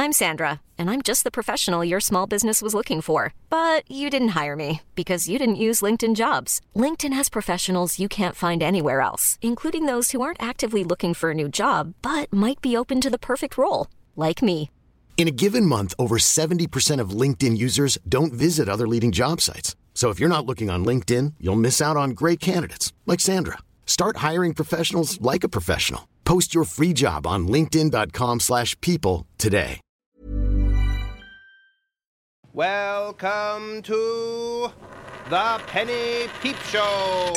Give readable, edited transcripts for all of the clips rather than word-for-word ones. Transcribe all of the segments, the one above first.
I'm Sandra, and I'm just the professional your small business was looking for. But you didn't hire me because you didn't use LinkedIn Jobs. LinkedIn has professionals you can't find anywhere else, including those who aren't actively looking for a new job, but might be open to the perfect role, like me. In a given month, over 70% of LinkedIn users don't visit other leading job sites. So if you're not looking on LinkedIn, you'll miss out on great candidates like Sandra. Start hiring professionals like a professional. Post your free job on linkedin.com/people today. Welcome to the Penny Peep Show.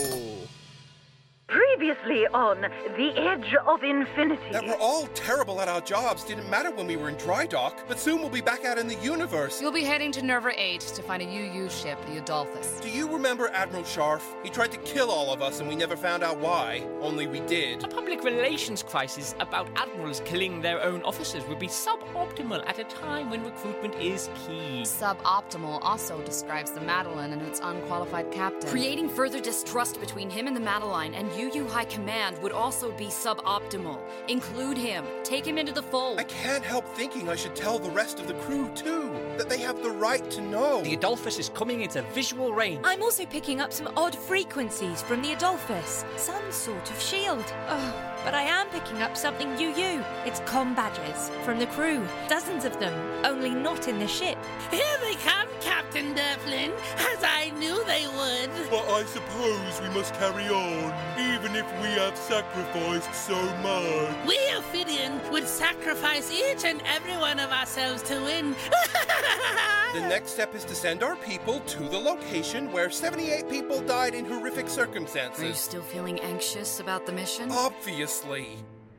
Previously on The Edge of Infinity. That we're all terrible at our jobs didn't matter when we were in dry dock, but soon we'll be back out in the universe. You'll be heading to Nerva 8 to find a UU ship, the Adolphus. Do you remember Admiral Sharf? He tried to kill all of us and we never found out why. Only we did. A public relations crisis about admirals killing their own officers would be suboptimal at a time when recruitment is key. Suboptimal also describes the Madeline and its unqualified captain. Creating further distrust between him and the Madeline and UU High Command would also be suboptimal. Include him. Take him into the fold. I can't help thinking I should tell the rest of the crew, too, that they have the right to know. The Adolphus is coming into visual range. I'm also picking up some odd frequencies from the Adolphus. Some sort of shield. Oh, but I am picking up something UU. It's comm badges from the crew. Dozens of them, only not in the ship. Here they come, Captain Durflin, as I knew they would. But I suppose we must carry on, even if we have sacrificed so much. We Ophidian would sacrifice each and every one of ourselves to win. The next step is to send our people to the location where 78 people died in horrific circumstances. Are you still feeling anxious about the mission? Obviously.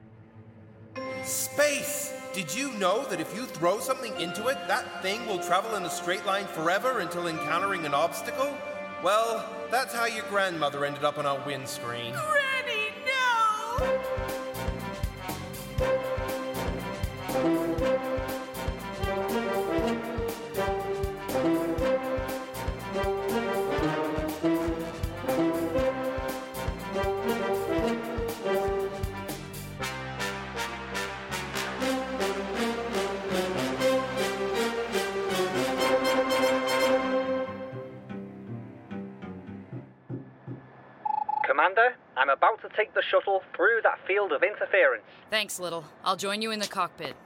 Space! Did you know that if you throw something into it, that thing will travel in a straight line forever until encountering an obstacle? Well, that's how your grandmother ended up on our windscreen. Granny, no! Commander, I'm about to take the shuttle through that field of interference. Thanks, Little. I'll join you in the cockpit.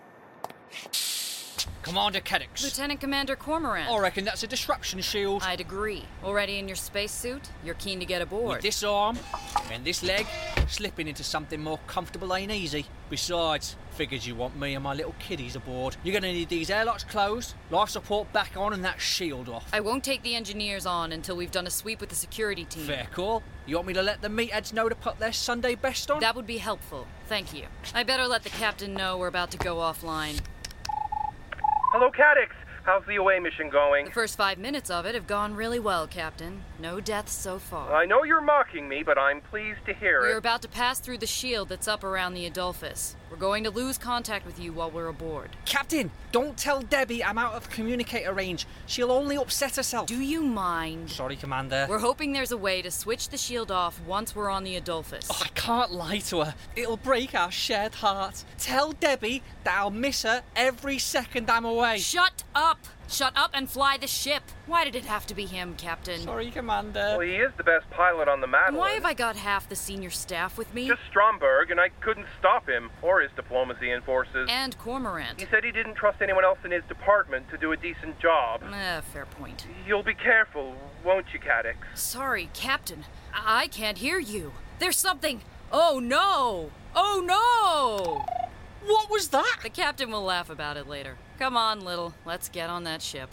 Commander Caddix. Lieutenant Commander Cormorant. I reckon that's a disruption shield. I'd agree. Already in your spacesuit? You're keen to get aboard. With this arm and this leg, slipping into something more comfortable ain't easy. Besides, figured you want me and my little kiddies aboard. You're gonna need these airlocks closed, life support back on, and that shield off. I won't take the engineers on until we've done a sweep with the security team. Fair call. You want me to let the meatheads know to put their Sunday best on? That would be helpful. Thank you. I better let the captain know we're about to go offline. Hello, Caddix. How's the away mission going? The first 5 minutes of it have gone really well, Captain. No deaths so far. I know you're mocking me, but I'm pleased to hear it. We're about to pass through the shield that's up around the Adolphus. We're going to lose contact with you while we're aboard. Captain, don't tell Debbie I'm out of communicator range. She'll only upset herself. Do you mind? Sorry, Commander. We're hoping there's a way to switch the shield off once we're on the Adolphus. Oh, I can't lie to her. It'll break our shared heart. Tell Debbie that I'll miss her every second I'm away. Shut up! Shut up and fly the ship. Why did it have to be him, Captain? Sorry, Commander. Well, he is the best pilot on the Madeline. And why have I got half the senior staff with me? Just Stromberg, and I couldn't stop him, or his diplomacy enforcers. And Cormorant. He said he didn't trust anyone else in his department to do a decent job. Fair point. You'll be careful, won't you, Caddix? Sorry, Captain. I can't hear you. There's something. Oh, no! Oh, no! What was that? The captain will laugh about it later. Come on, Little. Let's get on that ship.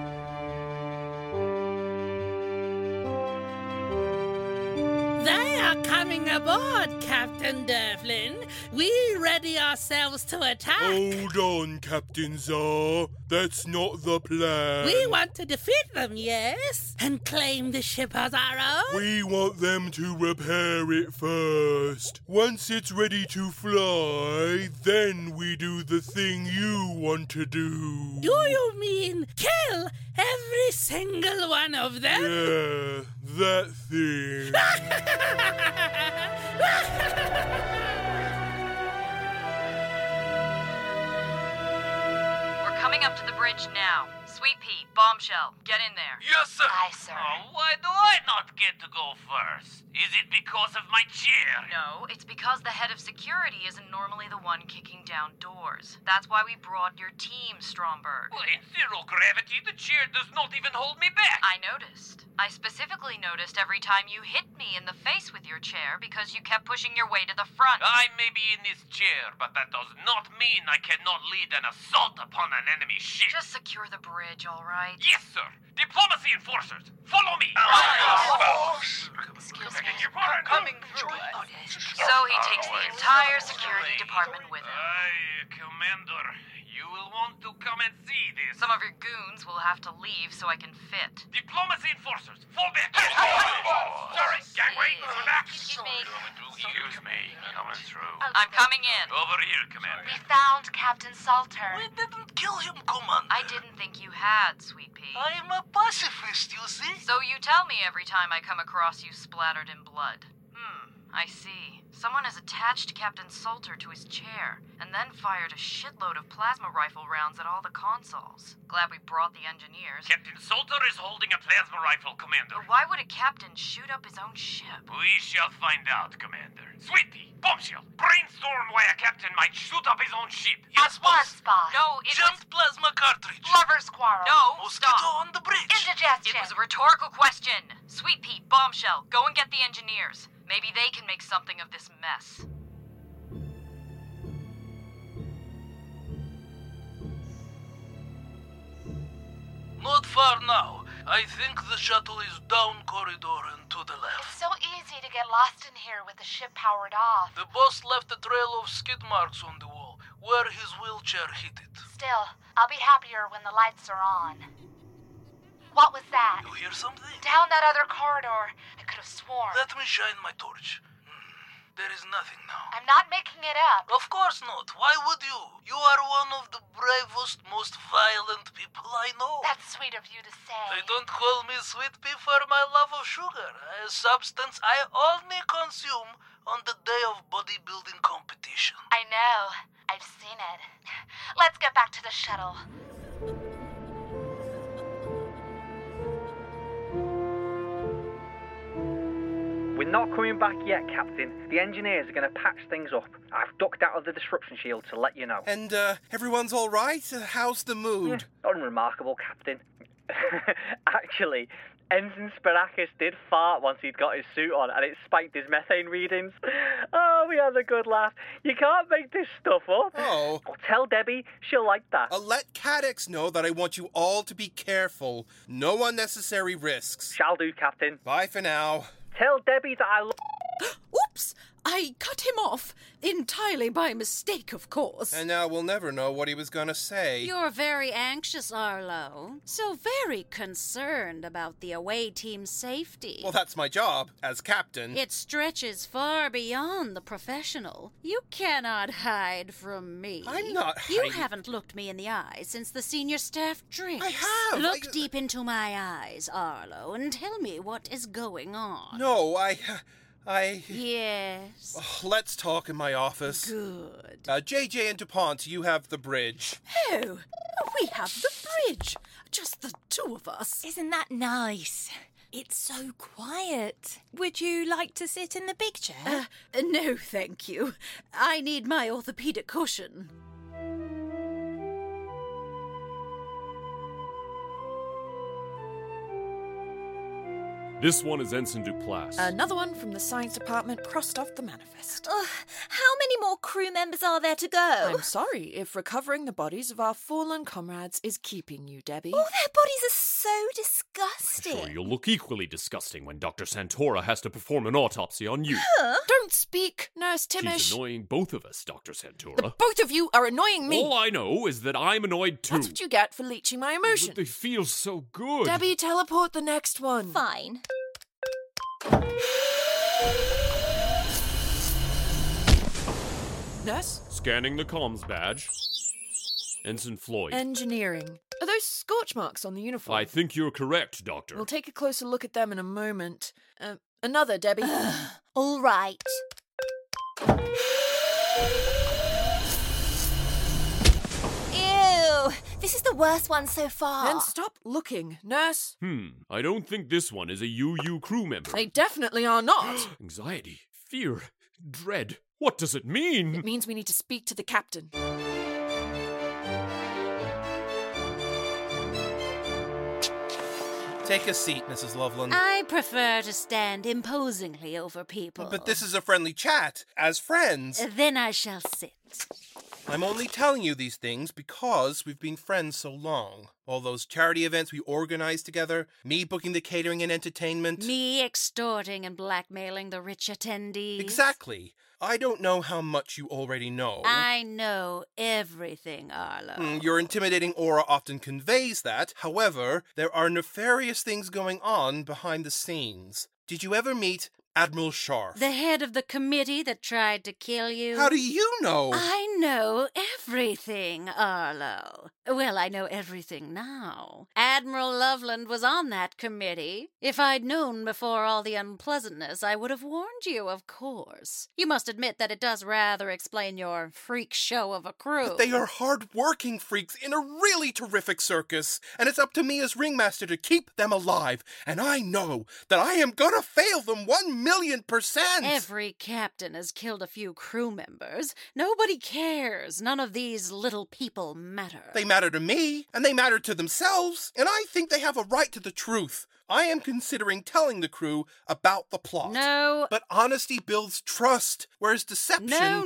They are coming aboard, Captain Durflin. We ready ourselves to attack. Hold on, Captain Czar. That's not the plan. We want to defeat them, yes? And claim the ship as our own? We want them to repair it first. Once it's ready to fly, then we do the thing you want to do. Do you mean kill every single one of them? Yeah, that thing. bridge now. Sweet Pea, Bombshell, get in there. Yes, sir. Aye, sir. Oh, why do I not get to go first? Is it because of my chair? No, it's because the head of security isn't normally the one kicking down doors. That's why we brought your team, Stromberg. Well, in zero gravity, the chair does not even hold me back. I noticed. I specifically noticed every time you hit me in the face with your chair because you kept pushing your way to the front. I may be in this chair, but that does not mean I cannot lead an assault upon an enemy ship. Just secure the bridge, all right? Yes, sir. Diplomacy enforcers, follow me. Excuse me. Coming through. So he takes the entire security department with him. Aye, Commander. You will want to come and see this. Some of your goons will have to leave so I can fit. Diplomacy enforcers, fall back. Sorry, gangway, come back. Excuse me. Excuse me, coming through. I'm coming in. Over here, Commander. We found Captain Salter. We didn't kill him, Commander. I didn't think you had, Sweet Pea. I'm a pacifist, you see. So you tell me every time I come across you splattered in blood. I see. Someone has attached Captain Salter to his chair, and then fired a shitload of plasma rifle rounds at all the consoles. Glad we brought the engineers. Captain Salter is holding a plasma rifle, Commander. But why would a captain shoot up his own ship? We shall find out, Commander. Sweetie, Bombshell, brainstorm why a captain might shoot up his own ship. Yes, boss. No, it Jumped plasma cartridge. Lover's quarrel. No, Mosquito stop. on the bridge. It Indigestion. was a rhetorical question. Sweet Pea, Bombshell, go and get the engineers. Maybe they can make something of this mess. Not far now. I think the shuttle is down corridor and to the left. It's so easy to get lost in here with the ship powered off. The boss left a trail of skid marks on the wall, where his wheelchair hit it. Still, I'll be happier when the lights are on. What was that? You hear something? Down that other corridor. I could have sworn. Let me shine my torch. There is nothing now. I'm not making it up. Of course not. Why would you? You are one of the bravest, most violent people I know. That's sweet of you to say. They don't call me Sweet Pea for my love of sugar, a substance I only consume on the day of bodybuilding competition. I know. I've seen it. Let's get back to the shuttle. We're not coming back yet, Captain. The engineers are going to patch things up. I've ducked out of the disruption shield to let you know. And, everyone's all right? How's the mood? Unremarkable, Captain. Actually, Ensign Spirakis did fart once he'd got his suit on, and it spiked his methane readings. Oh, we had a good laugh. You can't make this stuff up. Oh. Tell Debbie she'll like that. Let Cadix know that I want you all to be careful. No unnecessary risks. Shall do, Captain. Bye for now. Tell Debbie that I Oops! I cut him off. Entirely by mistake, of course. And now we'll never know what he was gonna say. You're very anxious, Arlo. So very concerned about the away team's safety. Well, that's my job, as captain. It stretches far beyond the professional. You cannot hide from me. I'm not hiding. You haven't looked me in the eye since the senior staff drinks. I have. Look deep into my eyes, Arlo, and tell me what is going on. No, I... Yes. Oh, let's talk in my office. Good. JJ and DuPont, you have the bridge. Oh, we have the bridge. Just the two of us. Isn't that nice? It's so quiet. Would you like to sit in the big chair? No, thank you. I need my orthopedic cushion. This one is Ensign Duplass. Another one from the science department crossed off the manifest. How many more crew members are there to go? I'm sorry if recovering the bodies of our fallen comrades is keeping you, Debbie. All their bodies are so disgusting. Sure, you'll look equally disgusting when Dr. Santora has to perform an autopsy on you. Huh? Don't speak, Nurse Timish. She's annoying both of us, Dr. Santora. The both of you are annoying me. All I know is that I'm annoyed too. That's what you get for leeching my emotion. But they feel so good. Debbie, teleport the next one. Fine. Nurse? Scanning the comms badge. Ensign Floyd. Engineering. Are those scorch marks on the uniform? I think you're correct, Doctor. We'll take a closer look at them in a moment. Another, Debbie. All right. Ew! This is the worst one so far. Then stop looking, nurse. I don't think this one is a UU crew member. They definitely are not. Anxiety, fear, dread. What does it mean? It means we need to speak to the captain. Take a seat, Mrs. Loveland. I prefer to stand imposingly over people. But this is a friendly chat, as friends. Then I shall sit. I'm only telling you these things because we've been friends so long. All those charity events we organized together, me booking the catering and entertainment. Me extorting and blackmailing the rich attendees. Exactly. I don't know how much you already know. I know everything, Arlo. Your intimidating aura often conveys that. However, there are nefarious things going on behind the scenes. Did you ever meet Admiral Sharf? The head of the committee that tried to kill you? How do you know? I know everything, Arlo. Well, I know everything now. Admiral Loveland was on that committee. If I'd known before all the unpleasantness, I would have warned you, of course. You must admit that it does rather explain your freak show of a crew. But they are hard-working freaks in a really terrific circus, and it's up to me as ringmaster to keep them alive. And I know that I am gonna fail them 1,000,000%! Every captain has killed a few crew members. Nobody cares. None of these little people matter. They matter to me, and they matter to themselves, and I think they have a right to the truth. I am considering telling the crew about the plot. No. But honesty builds trust, whereas deception...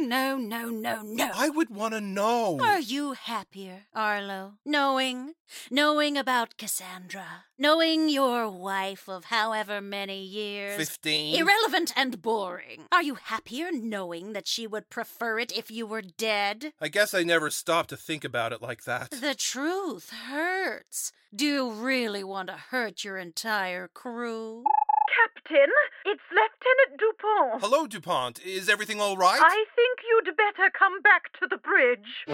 No. I would want to know. Are you happier, Arlo? Knowing about Cassandra? Knowing your wife of however many years? 15. Irrelevant and boring. Are you happier knowing that she would prefer it if you were dead? I guess I never stopped to think about it like that. The truth hurts. Do you really want to hurt your entire crew? Captain, it's Lieutenant Dupont. Hello, Dupont. Is everything all right? I think you'd better come back to the bridge.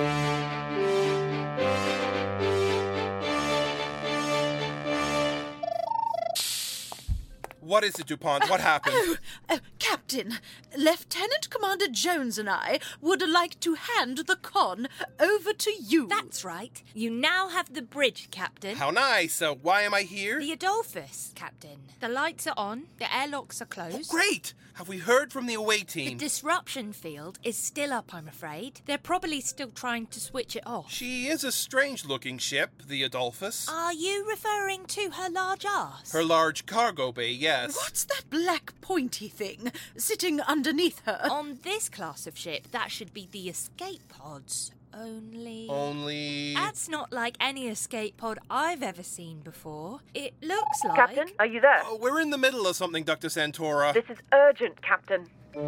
What is it, Dupont? What happened? Captain, Lieutenant Commander Jones and I would like to hand the con over to you. That's right. You now have the bridge, Captain. How nice. Why am I here? The Adolphus, Captain. The lights are on, the airlocks are closed. Oh, great! Have we heard from the away team? The disruption field is still up, I'm afraid. They're probably still trying to switch it off. She is a strange-looking ship, the Adolphus. Are you referring to her large arse? Her large cargo bay, yes. What's that black pointy thing sitting underneath her? On this class of ship, that should be the escape pods. Only... That's not like any escape pod I've ever seen before. It looks like... Captain, are you there? We're in the middle of something, Dr. Santora. This is urgent, Captain.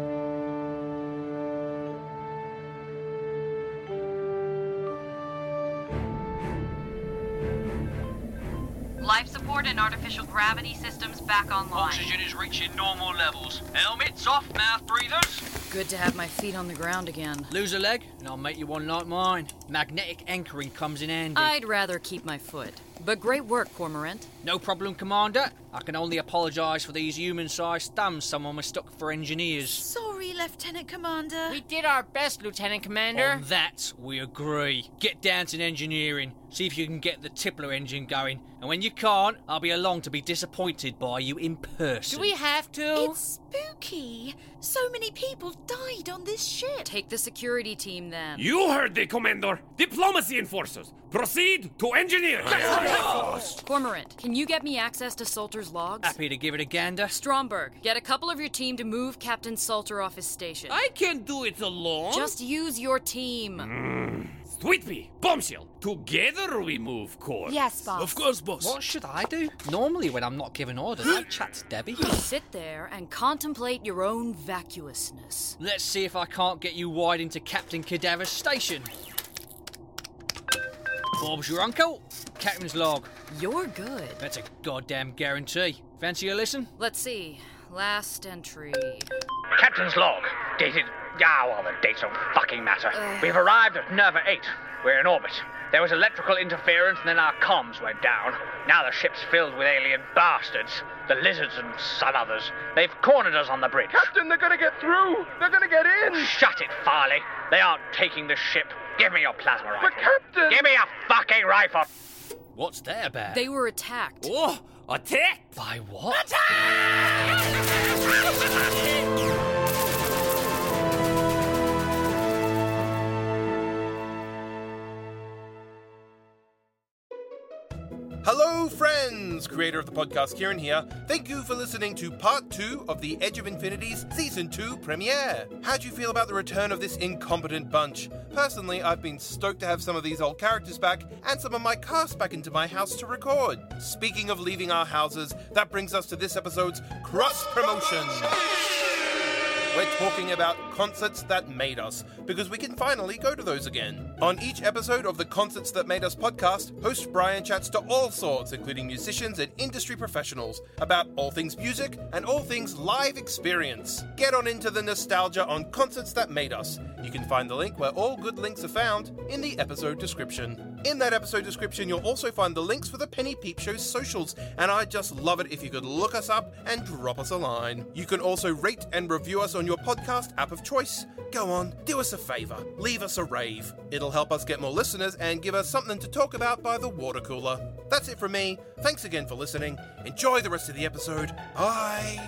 Life support and artificial gravity systems back online. Oxygen is reaching normal levels. Helmets off, mouth breathers. Good to have my feet on the ground again. Lose a leg, and I'll make you one like mine. Magnetic anchoring comes in handy. I'd rather keep my foot. But great work, Cormorant. No problem, Commander. I can only apologise for these human-sized thumbs someone mistook for engineers. Sorry, Lieutenant Commander. We did our best, Lieutenant Commander. On that, we agree. Get down to engineering. See if you can get the Tippler engine going. And when you can't, I'll be along to be disappointed by you in person. Do we have to? It's spooky. So many people died on this ship. Take the security team, then. You heard the Commander. Diplomacy enforcers. Proceed to engineering. Cormorant, can you get me access to Salter's logs? Happy to give it a gander. Stromberg, get a couple of your team to move Captain Salter off his station. I can't do it alone. Just use your team. Sweetpea, Bombshell, together we move, Cor. Yes, boss. Of course, boss. What should I do? Normally, when I'm not giving orders, I chat to Debbie. Sit there and contemplate your own vacuousness. Let's see if I can't get you wide into Captain Cadaver's station. Bob's your uncle. Captain's log. You're good. That's a goddamn guarantee. Fancy a listen? Let's see. Last entry. Captain's log. Dated... well, the dates don't fucking matter. We've arrived at Nerva 8. We're in orbit. There was electrical interference and then our comms went down. Now the ship's filled with alien bastards. The lizards and some others. They've cornered us on the bridge. Captain, they're gonna get through. They're gonna get in. Shut it, Farley. They aren't taking the ship. Give me your plasma rifle. But Captain... Give me a fucking rifle. What's that about? They were attacked. Oh, attacked? By what? Hello, friends! Creator of the podcast, Kieran here. Thank you for listening to Part 2 of the Edge of Infinity's Season 2 premiere. How do you feel about the return of this incompetent bunch? Personally, I've been stoked to have some of these old characters back and some of my cast back into my house to record. Speaking of leaving our houses, that brings us to this episode's cross-promotion. We're talking about concerts that made us, because we can finally go to those again. On each episode of the Concerts That Made Us podcast, host Brian chats to all sorts, including musicians and industry professionals, about all things music and all things live experience. Get on into the nostalgia on Concerts That Made Us. You can find the link where all good links are found in the episode description. In that episode description, you'll also find the links for the Penny Peep Show's socials, and I'd just love it if you could look us up and drop us a line. You can also rate and review us on your podcast app of choice. Go on, do us a favour, leave us a rave. It'll help us get more listeners and give us something to talk about by the water cooler. That's it from me. Thanks again for listening. Enjoy the rest of the episode. Bye.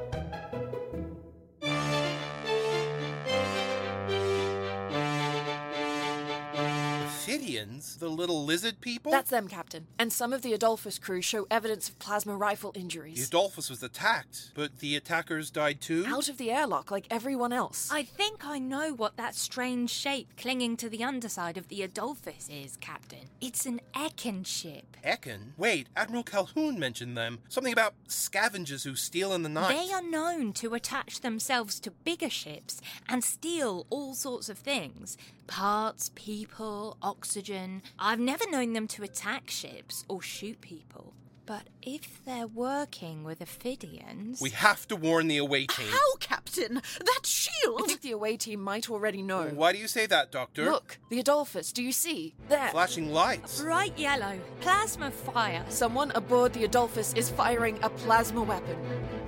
Ophidians? The little lizard people? That's them, Captain. And some of the Adolphus crew show evidence of plasma rifle injuries. The Adolphus was attacked, but the attackers died too? Out of the airlock, like everyone else. I think I know what that strange shape clinging to the underside of the Adolphus is, Captain. It's an Ekin ship. Ekin? Wait, Admiral Calhoun mentioned them. Something about scavengers who steal in the night. They are known to attach themselves to bigger ships and steal all sorts of things. Parts, people, oxygen. I've never known them to attack ships or shoot people. But if they're working with Ophidians... We have to warn the away team. How, Captain? That shield! I think the away team might already know. Why do you say that, Doctor? Look, the Adolphus, do you see? There. Flashing lights. Bright yellow. Plasma fire. Someone aboard the Adolphus is firing a plasma weapon.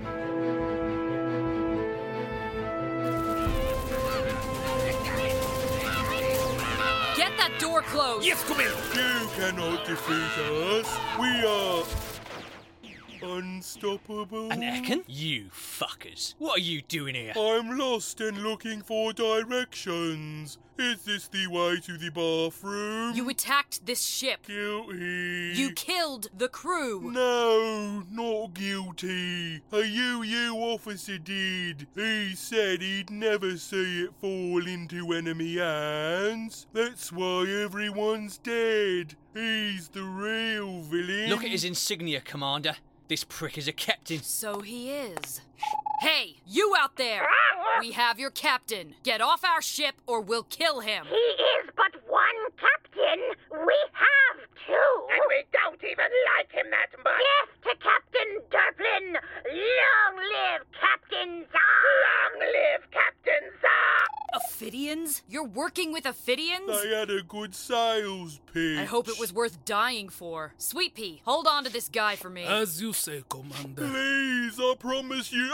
Get that door closed! Yes, come in! You cannot defeat us. We are unstoppable. An Ekin? You fuckers. What are you doing here? I'm lost and looking for directions. Is this the way to the bathroom? You attacked this ship. Guilty. You killed the crew. No, not guilty. A UU officer did. He said he'd never see it fall into enemy hands. That's why everyone's dead. He's the real villain. Look at his insignia, Commander. This prick is a captain. So he is. Hey, you out there! We have your captain. Get off our ship or we'll kill him. He is but one captain. We have two. And we don't even like him that much. Death to Captain Durplin. Long live Captain Zah. Long live Captain Zah. Ophidians? You're working with Ophidians? They had a good sales pitch. I hope it was worth dying for. Sweet Pea, hold on to this guy for me. As you say, Commander. Please, I promise you.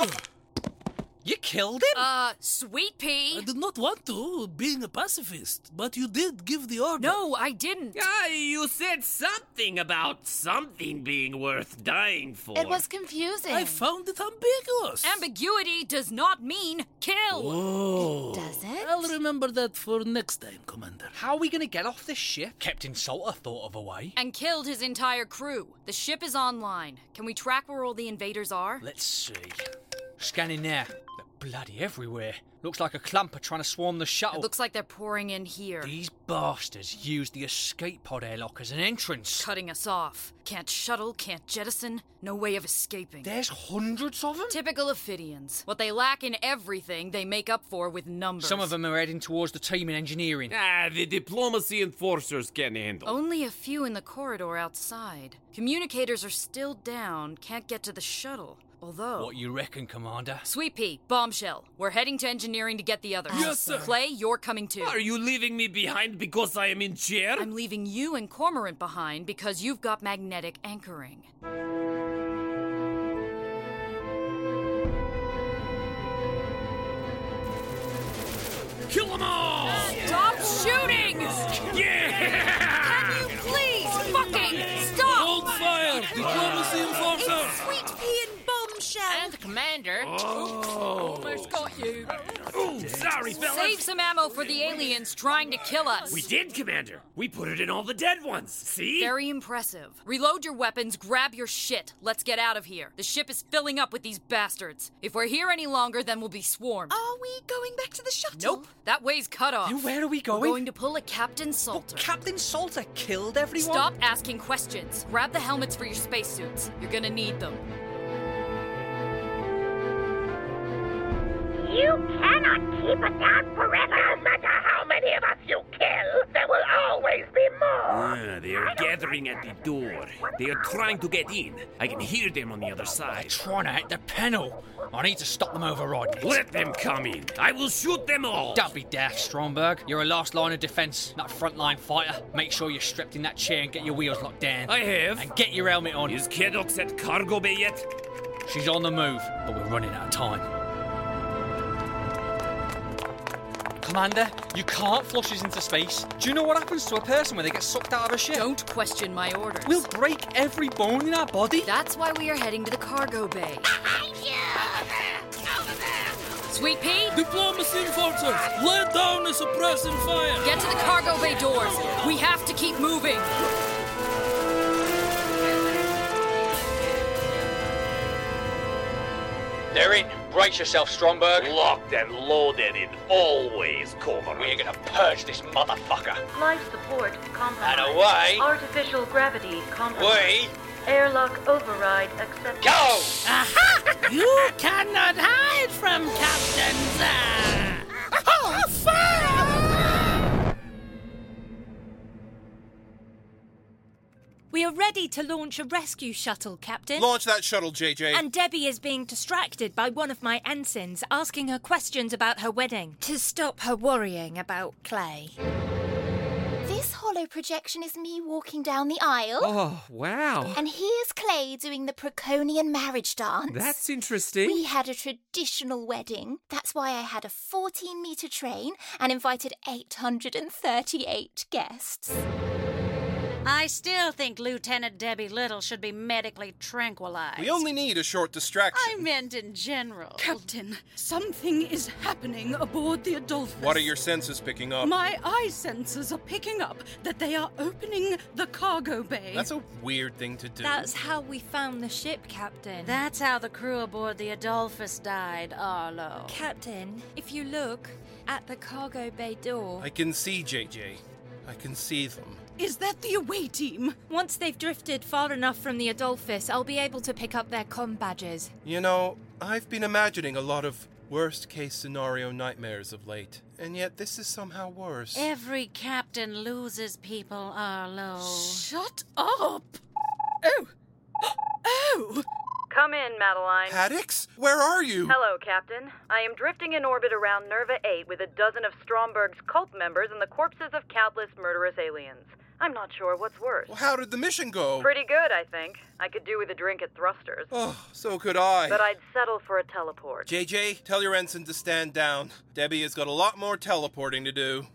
You killed him? Sweet Pea. I did not want to, being a pacifist, but you did give the order. No, I didn't. You said something about something being worth dying for. It was confusing. I found it ambiguous. Ambiguity does not mean kill. Oh. Does it? I'll remember that for next time, Commander. How are we going to get off this ship? Captain Salter thought of a way. And killed his entire crew. The ship is online. Can we track where all the invaders are? Let's see. Scanning now. They're bloody everywhere. Looks like a clump are trying to swarm the shuttle. It looks like they're pouring in here. These bastards used the escape pod airlock as an entrance. Cutting us off. Can't shuttle, can't jettison. No way of escaping. There's hundreds of them? Typical Ophidians. What they lack in everything, they make up for with numbers. Some of them are heading towards the team in engineering. The diplomacy enforcers can handle. Only a few in the corridor outside. Communicators are still down, can't get to the shuttle. Although... What you reckon, Commander? Sweet Pea, Bombshell. We're heading to engineering to get the others. Yes, sir. Clay, you're coming too. Are you leaving me behind because I am in chair? I'm leaving you and Cormorant behind because you've got magnetic anchoring. Kill them all! Stop shooting! Yeah! Can you please Almost got you. Ooh, sorry, fellas. Save some ammo for the aliens trying to kill us. We did, Commander. We put it in all the dead ones. See? Very impressive. Reload your weapons, grab your shit. Let's get out of here. The ship is filling up with these bastards. If we're here any longer, then we'll be swarmed. Are we going back to the shuttle? Nope. That way's cut off. And where are we going? We're going to pull a Captain Salter. Captain Salter killed everyone? Stop asking questions. Grab the helmets for your spacesuits. You're gonna need them. You cannot keep it down forever. No matter how many of us you kill, there will always be more. They are gathering at the door. They are trying to get in. I can hear them on the other side. Trying to hit the panel. I need to stop them overriding it. Let them come in. I will shoot them all. Don't be daft, Stromberg. You're a last line of defence, not a front-line fighter. Make sure you're strapped in that chair and get your wheels locked down. I have. And get your helmet on. Is Kedox at cargo bay yet? She's on the move, but we're running out of time. Commander, you can't flush us into space. Do you know what happens to a person when they get sucked out of a ship? Don't question my orders. We'll break every bone in our body. That's why we are heading to the cargo bay. Sweet Pea? Diplomacy enforcers! Lay down the suppressing fire! Get to the cargo bay doors. We have to keep moving. They're in. Brace yourself, Stromberg. Locked and loaded in always, Cormoran. We're gonna purge this motherfucker. Life support compromised. And away. Artificial gravity compromised. We. Airlock override accepted. Go! Aha! You cannot hide from Captain Zah! Oh, fire! We are ready to launch a rescue shuttle, Captain. Launch that shuttle, JJ. And Debbie is being distracted by one of my ensigns asking her questions about her wedding to stop her worrying about Clay. This hollow projection is me walking down the aisle. Oh, wow. And here's Clay doing the Proconian marriage dance. That's interesting. We had a traditional wedding. That's why I had a 14-metre train and invited 838 guests. I still think Lieutenant Debbie Little should be medically tranquilized. We only need a short distraction. I meant in general. Captain, something is happening aboard the Adolphus. What are your senses picking up? My eye sensors are picking up that they are opening the cargo bay. That's a weird thing to do. That's how we found the ship, Captain. That's how the crew aboard the Adolphus died, Arlo. Captain, if you look at the cargo bay door... I can see, JJ. I can see them. Is that the away team? Once they've drifted far enough from the Adolphus, I'll be able to pick up their comm badges. You know, I've been imagining a lot of worst-case scenario nightmares of late, and yet this is somehow worse. Every captain loses people, Arlo. Shut up! Oh! Oh! Come in, Madeline. Haddix? Where are you? Hello, Captain. I am drifting in orbit around Nerva 8 with a dozen of Stromberg's cult members and the corpses of countless murderous aliens. I'm not sure what's worse. Well, how did the mission go? Pretty good, I think. I could do with a drink at Thrusters. Oh, so could I. But I'd settle for a teleport. JJ, tell your ensign to stand down. Debbie has got a lot more teleporting to do.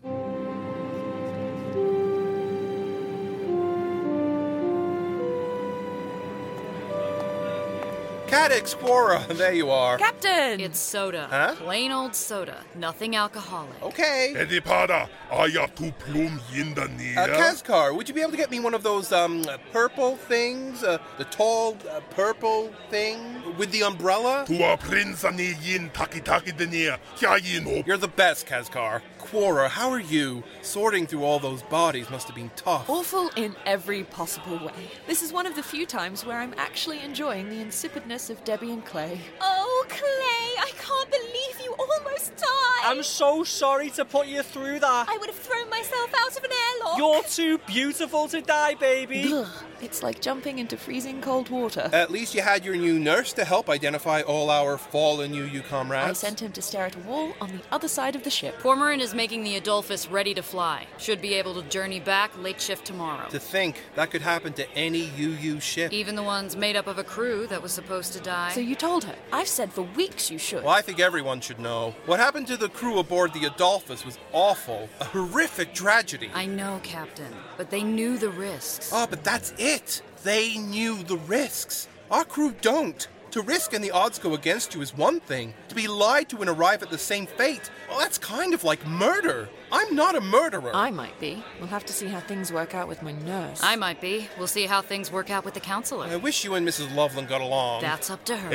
Cadix, Quora, there you are. Captain! It's soda. Huh? Plain old soda. Nothing alcoholic. Okay. Edipada, ayatu plum yinda Kazkar, would you be able to get me one of those, purple things? The tall, purple thing with the umbrella? Tua prinsani yin taki denia, hyayin. You're the best, Kazkar. Quora, how are you? Sorting through all those bodies must have been tough. Awful in every possible way. This is one of the few times where I'm actually enjoying the insipidness of Debbie and Clay. Oh, Clay, I can't believe you almost died. I'm so sorry to put you through that. I would have thrown myself out of an airlock. You're too beautiful to die, baby. Ugh, it's like jumping into freezing cold water. At least you had your new nurse to help identify all our fallen UU comrades. I sent him to stare at a wall on the other side of the ship. Cormoran is making the Adolphus ready to fly. Should be able to journey back late shift tomorrow. To think, that could happen to any UU ship. Even the ones made up of a crew that was supposed to die. So you told her. I've said for weeks you should. Well, I think everyone should know. What happened to the crew aboard the Adolphus was awful. A horrific tragedy. I know, Captain, but they knew the risks. Oh, but that's it. They knew the risks. Our crew don't. To risk and the odds go against you is one thing. To be lied to and arrive at the same fate, well, that's kind of like murder. I'm not a murderer. I might be. We'll have to see how things work out with my nurse. I might be. We'll see how things work out with the counselor. I wish you and Mrs. Loveland got along. That's up to her.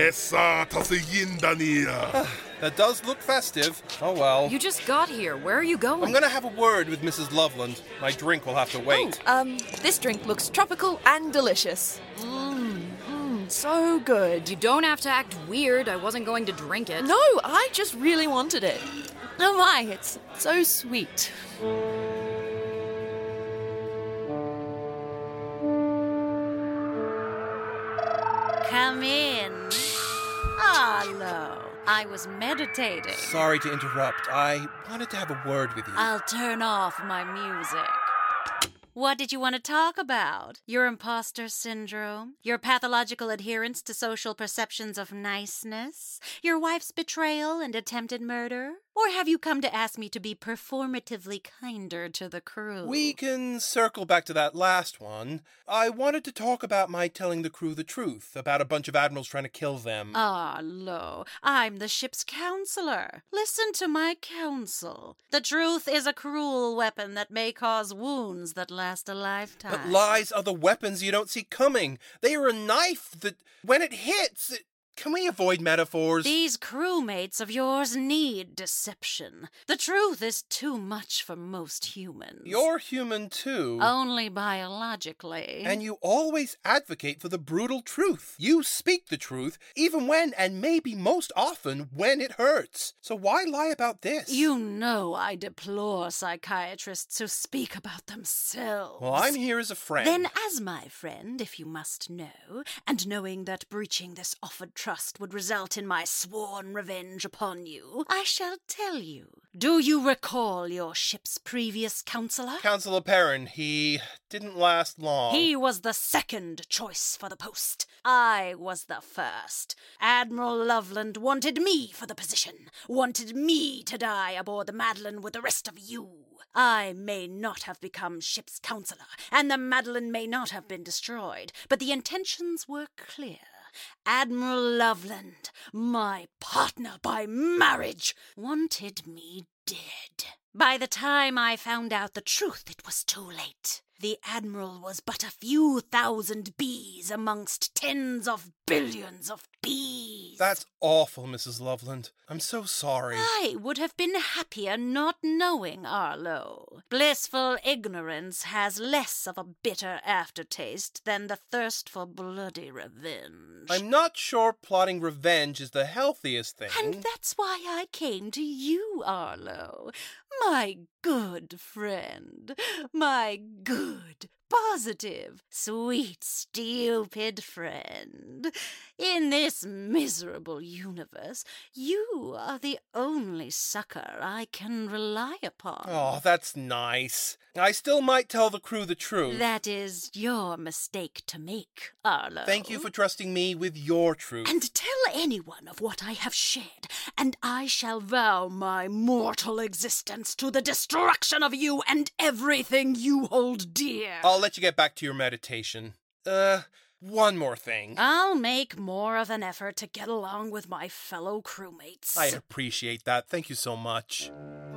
That does look festive. Oh well. You just got here. Where are you going? I'm gonna have a word with Mrs. Loveland. My drink will have to wait. This drink looks tropical and delicious. So good. You don't have to act weird. I wasn't going to drink it. No, I just really wanted it. Oh my, it's so sweet. Come in. Arlo, I was meditating. Sorry to interrupt. I wanted to have a word with you. I'll turn off my music. What did you want to talk about? Your imposter syndrome? Your pathological adherence to social perceptions of niceness? Your wife's betrayal and attempted murder? Or have you come to ask me to be performatively kinder to the crew? We can circle back to that last one. I wanted to talk about my telling the crew the truth about a bunch of admirals trying to kill them. Arlo, I'm the ship's counselor. Listen to my counsel. The truth is a cruel weapon that may cause wounds that last a lifetime. But lies are the weapons you don't see coming. They are a knife that, when it hits... Can we avoid metaphors? These crewmates of yours need deception. The truth is too much for most humans. You're human too. Only biologically. And you always advocate for the brutal truth. You speak the truth, even when, and maybe most often, when it hurts. So why lie about this? You know I deplore psychiatrists who speak about themselves. Well, I'm here as a friend. Then as my friend, if you must know, and knowing that breaching this offered trust would result in my sworn revenge upon you, I shall tell you. Do you recall your ship's previous counselor? Counselor Perrin, he didn't last long. He was the second choice for the post. I was the first. Admiral Loveland wanted me for the position, wanted me to die aboard the Madeline with the rest of you. I may not have become ship's counselor, and the Madeline may not have been destroyed, but the intentions were clear. Admiral Loveland, my partner by marriage, wanted me dead. By the time I found out the truth, it was too late. The Admiral was but a few thousand bees amongst tens of billions of bees. That's awful, Mrs. Loveland. I'm so sorry. I would have been happier not knowing, Arlo. Blissful ignorance has less of a bitter aftertaste than the thirst for bloody revenge. I'm not sure plotting revenge is the healthiest thing. And that's why I came to you, Arlo. My good friend. My good, positive, sweet, stupid friend. In this miserable universe, you are the only succor I can rely upon. Oh, that's nice. I still might tell the crew the truth. That is your mistake to make, Arlo. Thank you for trusting me with your truth. And tell anyone of what I have shared, and I shall vow my mortal existence to the destruction of you and everything you hold dear. I'll let you get back to your meditation. One more thing. I'll make more of an effort to get along with my fellow crewmates. I appreciate that. Thank you so much.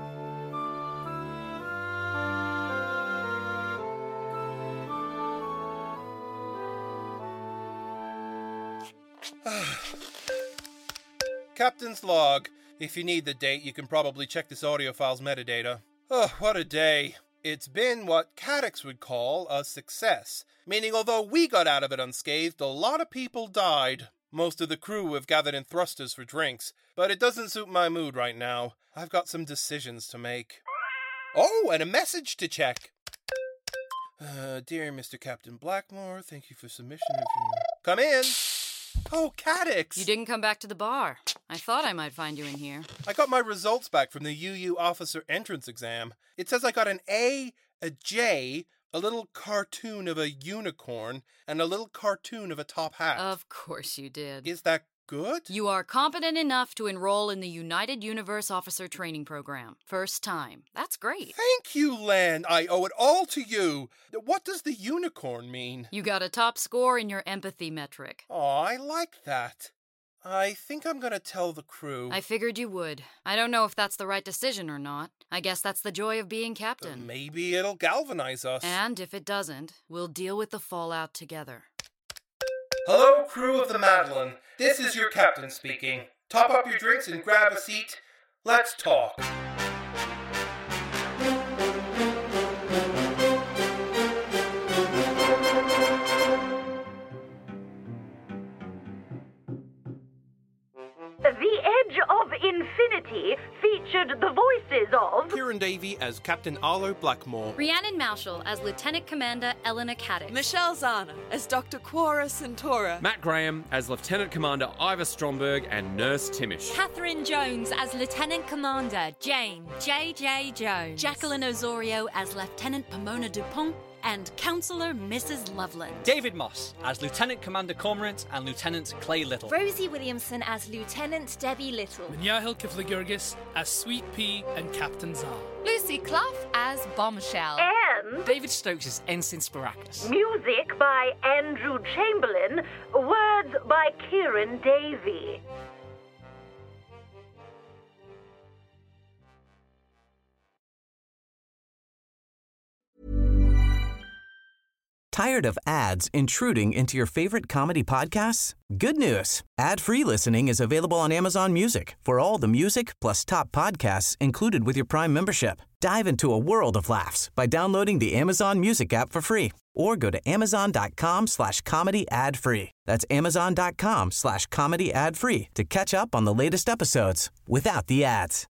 Captain's log. If you need the date, you can probably check this audio file's metadata. Oh, what a day. It's been what Cadix would call a success, meaning although we got out of it unscathed, a lot of people died. Most of the crew have gathered in thrusters for drinks, but it doesn't suit my mood right now. I've got some decisions to make. Oh, and a message to check. Dear Mr. Captain Blackmore, thank you for submission of your... Come in! Oh, Cadix! You didn't come back to the bar. I thought I might find you in here. I got my results back from the UU officer entrance exam. It says I got an A, a J, a little cartoon of a unicorn, and a little cartoon of a top hat. Of course you did. Is that good? You are competent enough to enroll in the United Universe Officer Training Program. First time. That's great. Thank you, Len. I owe it all to you. What does the unicorn mean? You got a top score in your empathy metric. Oh, I like that. I think I'm gonna tell the crew. I figured you would. I don't know if that's the right decision or not. I guess that's the joy of being captain. Maybe it'll galvanize us. And if it doesn't, we'll deal with the fallout together. Hello, crew of the Madeline. This is your captain speaking. Top up your drinks and grab a seat. Let's talk. The Edge of Infinity featured the voices of Kieran Davey as Captain Arlo Blackmore. Rhiannon Marshall as Lieutenant Commander Eleanor Caddick. Michelle Zana as Dr. Quora Centaura. Matt Graham as Lieutenant Commander Ivor Stromberg and Nurse Timish. Catherine Jones as Lieutenant Commander Jane J.J. Jones. Jacqueline Osorio as Lieutenant Pomona Dupont and Counselor Mrs. Loveland. David Moss as Lieutenant Commander Cormorant and Lieutenant Clay Little. Rosie Williamson as Lieutenant Debbie Little. Minyahil Kifligurgis as Sweet Pea and Captain Zar. Lucy Clough as Bombshell. And David Stokes as Ensign Spirakis. music by Andrew Chamberlain, words by Kieran Davey. Tired of ads intruding into your favorite comedy podcasts? Good news. Ad-free listening is available on Amazon Music for all the music plus top podcasts included with your Prime membership. Dive into a world of laughs by downloading the Amazon Music app for free or go to amazon.com/comedy ad-free. That's amazon.com/comedy ad-free to catch up on the latest episodes without the ads.